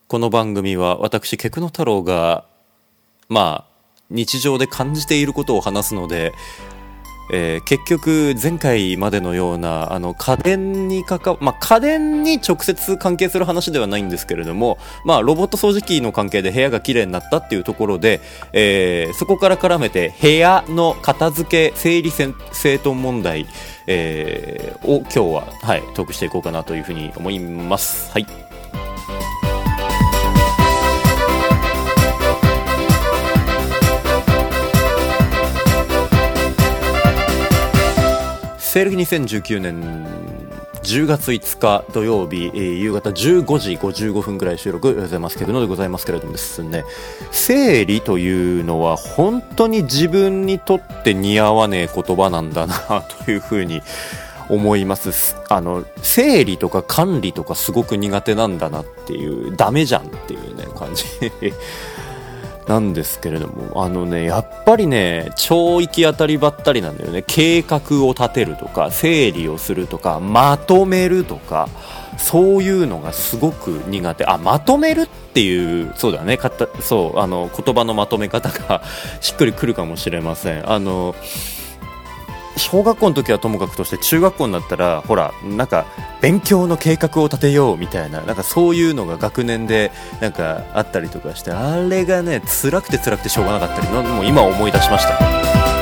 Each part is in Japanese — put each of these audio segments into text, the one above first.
この番組は私ケクノ太郎が日常で感じていることを話すので、結局前回までのような家電に家電に直接関係する話ではないんですけれども、ロボット掃除機の関係で部屋がきれいになったっていうところで、そこから絡めて部屋の片付け整理整頓問題、を今日は、トークしていこうかなというふうに思います。はい。西暦2019年10月5日土曜日、夕方15時55分ぐらい収録ございますけどのでございますけれどもですね、生理というのは本当に自分にとって似合わねえ言葉なんだなというふうに思います。生理とか管理とかすごく苦手なんだなっていう、ダメじゃんっていうね感じなんですけれども、やっぱりね超行き当たりばったりなんだよね。計画を立てるとか整理をするとかまとめるとか、そういうのがすごく苦手。まとめるっていう、そうだね、言葉のまとめ方がしっくりくるかもしれません。小学校の時はともかくとして中学校になったらほらなんか勉強の計画を立てようみたいな、なんかそういうのが学年でなんかあったりとかして、あれがね辛くてしょうがなかったりのもう今思い出しました。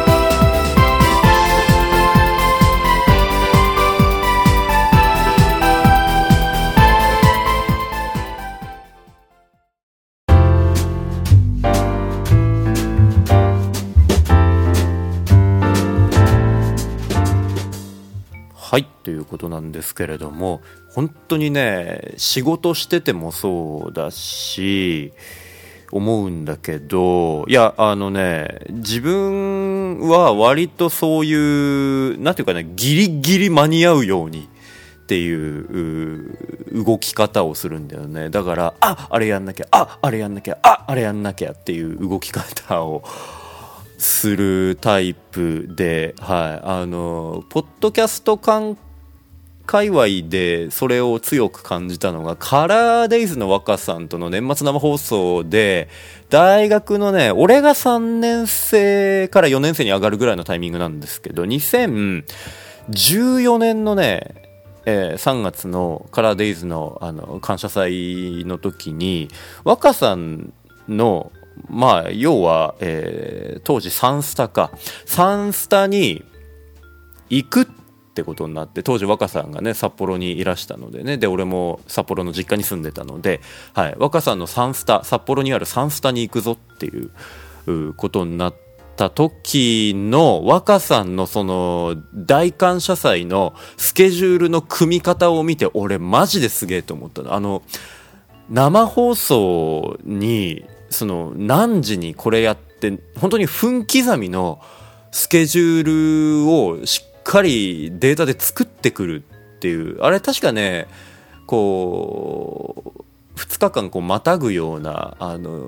はい、ということなんですけれども、本当にね仕事しててもそうだし思うんだけど、自分は割とそういうなんていうかね、ギリギリ間に合うようにっていう動き方をするんだよね。だからあれやんなきゃ、あれやんなきゃ、あれやんなきゃっていう動き方をするタイプで、ポッドキャスト界隈でそれを強く感じたのがカラーデイズの若さんとの年末生放送で、大学のね俺が3年生から4年生に上がるぐらいのタイミングなんですけど、2014年のね、3月のカラーデイズの感謝祭の時に若さんの要は、当時サンスタに行くってことになって、当時若さんがね札幌にいらしたのでね、で俺も札幌の実家に住んでたので、若さんの札幌にあるサンスタに行くぞっていうことになった時の若さんのその大感謝祭のスケジュールの組み方を見て、俺マジですげえと思ったの。生放送に何時にこれやって本当に分刻みのスケジュールをしっかりデータで作ってくるっていう、あれ確かねこう2日間またぐような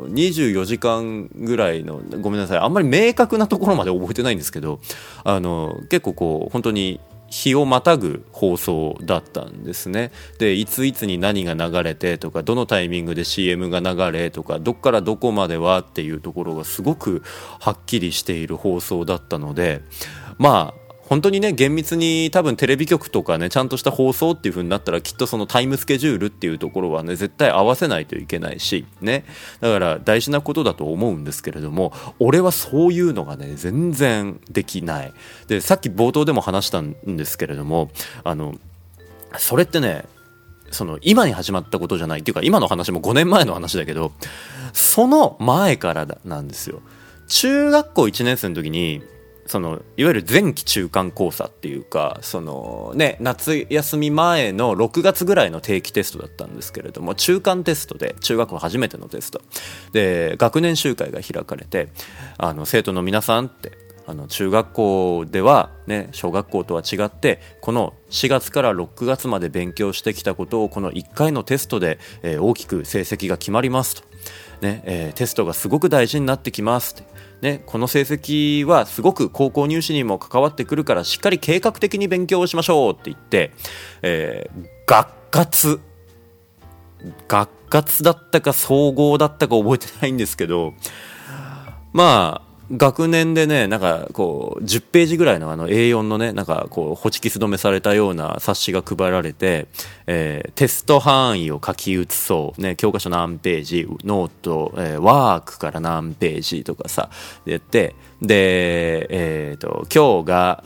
24時間ぐらいの、ごめんなさいあんまり明確なところまで覚えてないんですけど、結構本当に日をまたぐ放送だったんですね。でいついつに何が流れてとか、どのタイミングで CM が流れとか、どっからどこまではっていうところがすごくはっきりしている放送だったので、本当にね厳密に多分テレビ局とかねちゃんとした放送っていう風になったらきっとそのタイムスケジュールっていうところはね絶対合わせないといけないしね、だから大事なことだと思うんですけれども、俺はそういうのがね全然できない。でさっき冒頭でも話したんですけれども、それってね今に始まったことじゃないっていうか、今の話も5年前の話だけど、その前からなんですよ。中学校1年生の時にいわゆる前期中間考査っていうか、夏休み前の6月ぐらいの定期テストだったんですけれども、中間テストで中学校初めてのテストで学年集会が開かれて、生徒の皆さんって中学校ではね小学校とは違ってこの4月から6月まで勉強してきたことをこの1回のテストで、大きく成績が決まりますと、テストがすごく大事になってきますってこの成績はすごく高校入試にも関わってくるからしっかり計画的に勉強をしましょうって言って、学活学活だったか総合だったか覚えてないんですけど、まあ学年でね、なんかこう10ページぐらいのA4 のね、なんかこうホチキス止めされたような冊子が配られて、テスト範囲を書き写そうね、教科書何ページ、ノート、ワークから何ページとかさやって、で今日が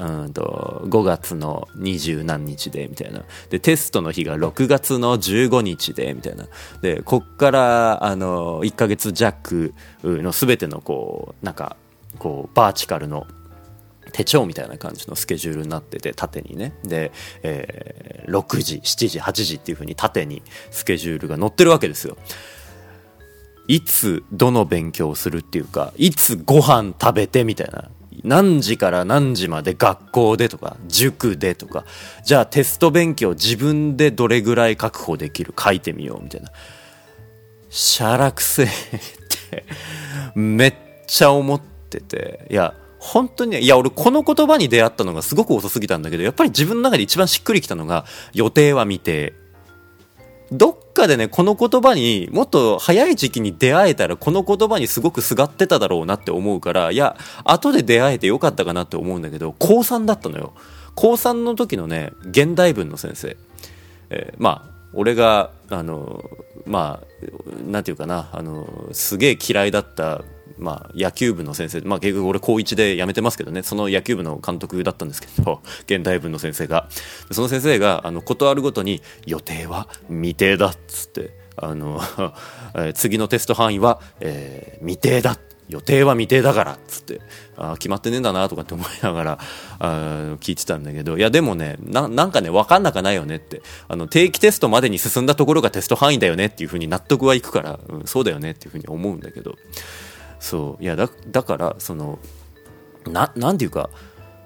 5月の20何日でみたいな、でテストの日が6月の15日でみたいな、でこっから1ヶ月弱のすべてのこうなんかこうバーチカルの手帳みたいな感じのスケジュールになってて、縦にね、で、6時7時8時っていう風に縦にスケジュールが載ってるわけですよ。いつどの勉強をするっていうか、いつご飯食べてみたいな、何時から何時まで学校でとか塾でとか、じゃあテスト勉強自分でどれぐらい確保できる書いてみようみたいな、しゃらくせえってめっちゃ思ってて、いや本当に、いや俺この言葉に出会ったのがすごく遅すぎたんだけど、やっぱり自分の中で一番しっくりきたのが予定は未定。どっかでね、この言葉にもっと早い時期に出会えたらこの言葉にすごくすがってただろうなって思うから、いや後で出会えてよかったかなって思うんだけど、高3だったのよ。高3の時のね現代文の先生、まあ俺がまあなんていうかな、すげえ嫌いだったまあ、野球部の先生、まあ、結局俺高1で辞めてますけどね、その野球部の監督だったんですけど、現代文の先生が、その先生がことあるごとに予定は未定だっつって次のテスト範囲は、未定だ、予定は未定だからっつって、決まってねえんだなとかって思いながら聞いてたんだけど、いやでもね、なんかね分かんなくないよねって、定期テストまでに進んだところがテスト範囲だよねっていう風に納得はいくから、そうだよねっていう風に思うんだけど、そういやだからそのなんていうか、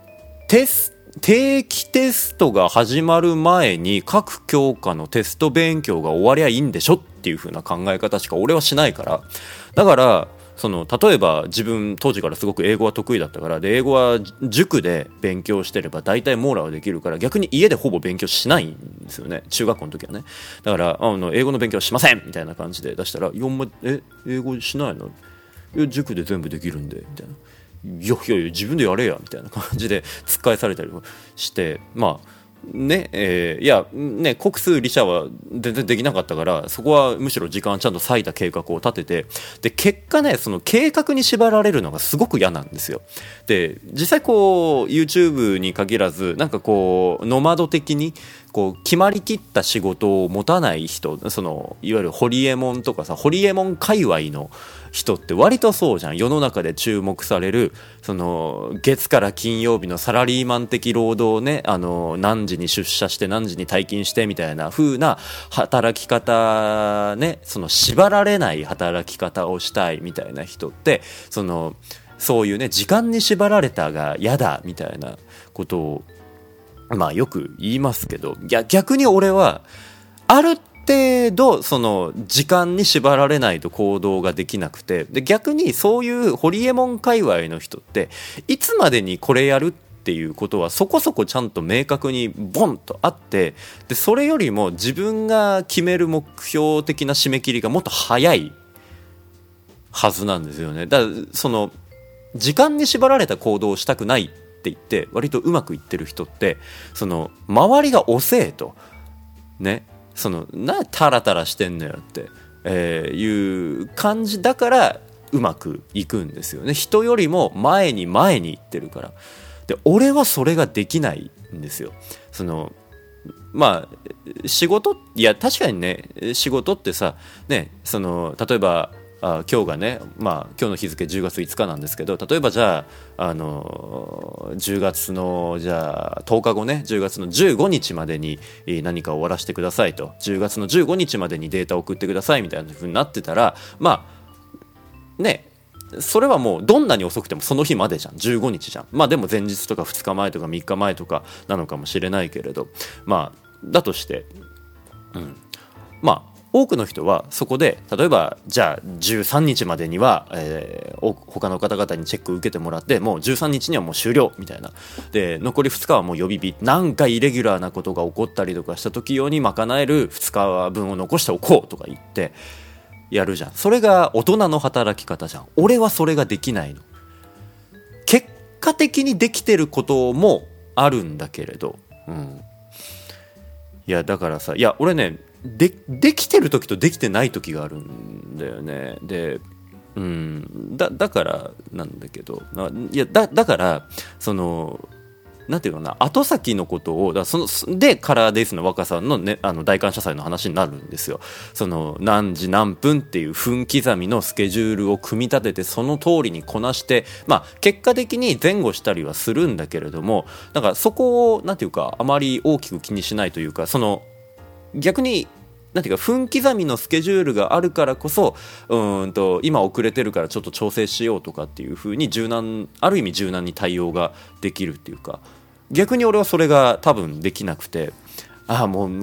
定期テストが始まる前に各教科のテスト勉強が終わりゃいいんでしょっていう風な考え方しか俺はしないから。だから例えば自分当時からすごく英語は得意だったから、で英語は塾で勉強してれば大体網羅はできるから、逆に家でほぼ勉強しないんですよね、中学校の時はね。だから英語の勉強しませんみたいな感じで出したら、英語しないの、塾で全部できるんでみたいな、いや自分でやれやみたいな感じで突っ返されたりして、まあね、いやね、国数理社は全然できなかったから、そこはむしろ時間ちゃんと割いた計画を立てて、で結果ね、その計画に縛られるのがすごく嫌なんですよ。で実際こう YouTube に限らず、なんかこうノマド的にこう決まりきった仕事を持たない人、いわゆるホリエモンとかさ、ホリエモン界隈の人って割とそうじゃん。世の中で注目される月から金曜日のサラリーマン的労働ね、何時に出社して何時に退勤してみたいな風な働き方ね、縛られない働き方をしたいみたいな人って、そういうね、時間に縛られたが嫌だみたいなことをまあよく言いますけど、逆に俺はある程度時間に縛られないと行動ができなくて、で逆にそういうホリエモン界隈の人っていつまでにこれやるっていうことはそこそこちゃんと明確にボンとあって、でそれよりも自分が決める目標的な締め切りがもっと早いはずなんですよね。だから時間に縛られた行動をしたくないって言って割とうまくいってる人って、周りが遅えとね、タラタラしてんのよって、いう感じだからうまくいくんですよね。人よりも前に行ってるから。で俺はそれができないんですよ。まあ仕事、いや確かにね、仕事ってさね、例えば今日がね、まあ今日の日付10月5日なんですけど、例えばじゃあ10月のじゃあ10日後ね、10月の15日までに何かを終わらせてくださいと、10月の15日までにデータを送ってくださいみたいな風になってたら、まあね、それはもうどんなに遅くてもその日までじゃん、15日じゃん。まあでも前日とか2日前とか3日前とかなのかもしれないけれど、まあだとして、まあ多くの人はそこで例えばじゃあ13日までには、他の方々にチェックを受けてもらってもう13日にはもう終了みたいなで残り2日はもう予備日なんかイレギュラーなことが起こったりとかした時用に賄える2日分を残しておこうとか言ってやるじゃん。それが大人の働き方じゃん。俺はそれができないの。結果的にできてることもあるんだけれど、いやだからさ、いや俺ねできてる時とできてない時があるんだよね。でだからなんだけど、いやだからそのなんていうのかな、後先のことをでカラーデイズの若さんの、ね、大感謝祭の話になるんですよ。その何時何分っていう分刻みのスケジュールを組み立ててその通りにこなして、結果的に前後したりはするんだけれども、なんかそこをなんていうかあまり大きく気にしないというか、その逆になんていうか分刻みのスケジュールがあるからこそ今遅れてるからちょっと調整しようとかっていう風にある意味柔軟に対応ができるっていうか、逆に俺はそれが多分できなくて、もう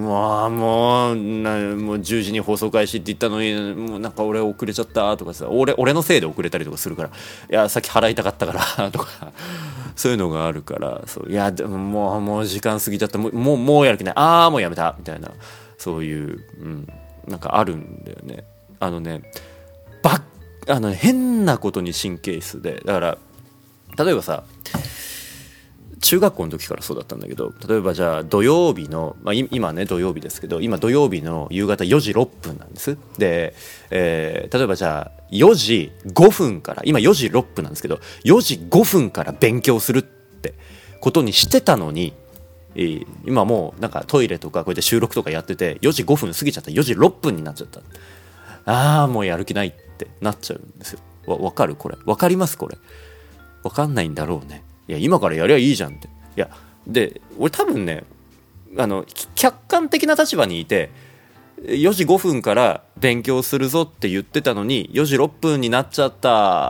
10時に放送開始って言ったのにもうなんか俺遅れちゃったとかさ、俺のせいで遅れたりとかするから、いやさっき払いたかったからとかそういうのがあるから、そういやでももう時間過ぎちゃった、もうやる気ない、もうやめたみたいな、そういう、なんかあるんだよね。変なことに神経質で、だから例えばさ中学校の時からそうだったんだけど、例えばじゃあ土曜日の、今ね土曜日ですけど、今土曜日の夕方4時6分なんです。で、例えばじゃあ4時5分から、今4時6分なんですけど4時5分から勉強するってことにしてたのに、今もうなんかトイレとかこうやって収録とかやってて4時5分過ぎちゃった、4時6分になっちゃった、もうやる気ないってなっちゃうんですよ。わかる？これわかります？これわかんないんだろうね。いや今からやりゃいいじゃんって。いやで俺多分ね客観的な立場にいて4時5分から勉強するぞって言ってたのに4時6分になっちゃった、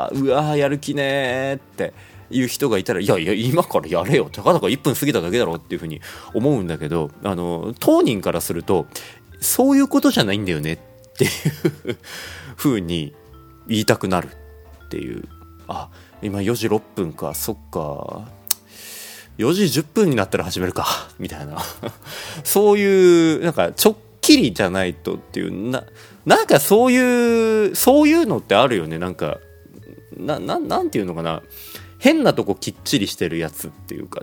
うわやる気ねーっていう人がいたら、いや今からやれよ、たかだか1分過ぎただけだろっていうふうに思うんだけど、当人からするとそういうことじゃないんだよねっていうふうに言いたくなるっていう、今4時6分か、そっか4時10分になったら始めるかみたいなそういうなんかちょっきりじゃないとっていうなんかそういうのってあるよね。なんかなんていうのかな、変なとこきっちりしてるやつっていうか、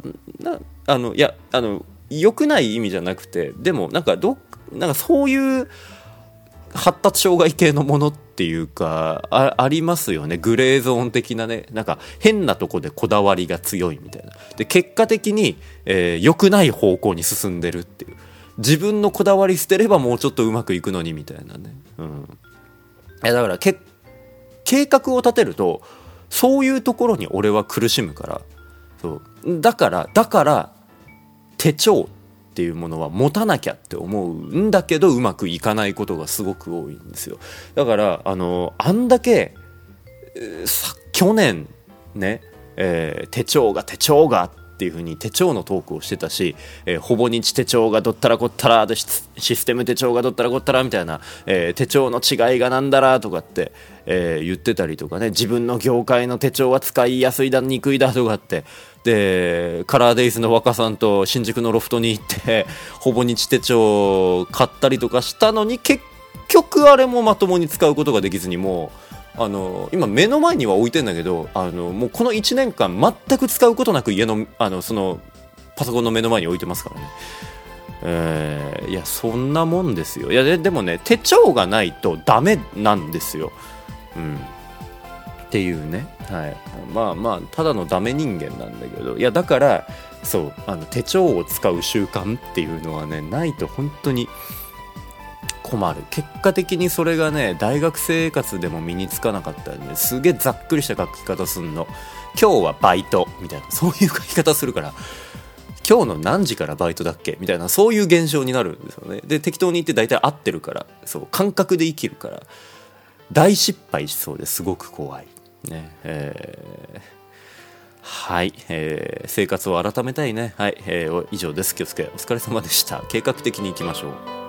良くない意味じゃなくて、でもなんかそういう発達障害系のものっていうか ありますよね。グレーゾーン的なね、なんか変なとこでこだわりが強いみたいなで、結果的に良くない方向に進んでるっていう、自分のこだわり捨てればもうちょっとうまくいくのにみたいなね。だから計画を立てるとそういうところに俺は苦しむから、だから手帳っていうものは持たなきゃって思うんだけどうまくいかないことがすごく多いんですよ。だからあんだけ去年ね、手帳がっていう風に手帳のトークをしてたし、ほぼ日手帳がどったらこったらでシステム手帳がどったらこったらみたいな、手帳の違いがなんだらとかって、言ってたりとかね、自分の業界の手帳は使いやすいだ憎いだとかって、でカラーデイズの若さんと新宿のロフトに行ってほぼ日手帳買ったりとかしたのに、結局あれもまともに使うことができずに、もう今目の前には置いてんだけど、もうこの1年間全く使うことなく家のそのパソコンの目の前に置いてますからね。いやそんなもんですよ。いやでもね、手帳がないとダメなんですよ。っていうね、ただのダメ人間なんだけど、いやだからそう手帳を使う習慣っていうのはねないと本当に困る。結果的にそれがね大学生活でも身につかなかったんで、すげえざっくりした書き方すんの。今日はバイトみたいな、そういう書き方するから、今日の何時からバイトだっけみたいな、そういう現象になるんですよね。で適当に言って大体合ってるから、そう感覚で生きるから大失敗しそうですごく怖いね。はい、生活を改めたいね。はい、以上です。気をつけ、お疲れ様でした。計画的にいきましょう。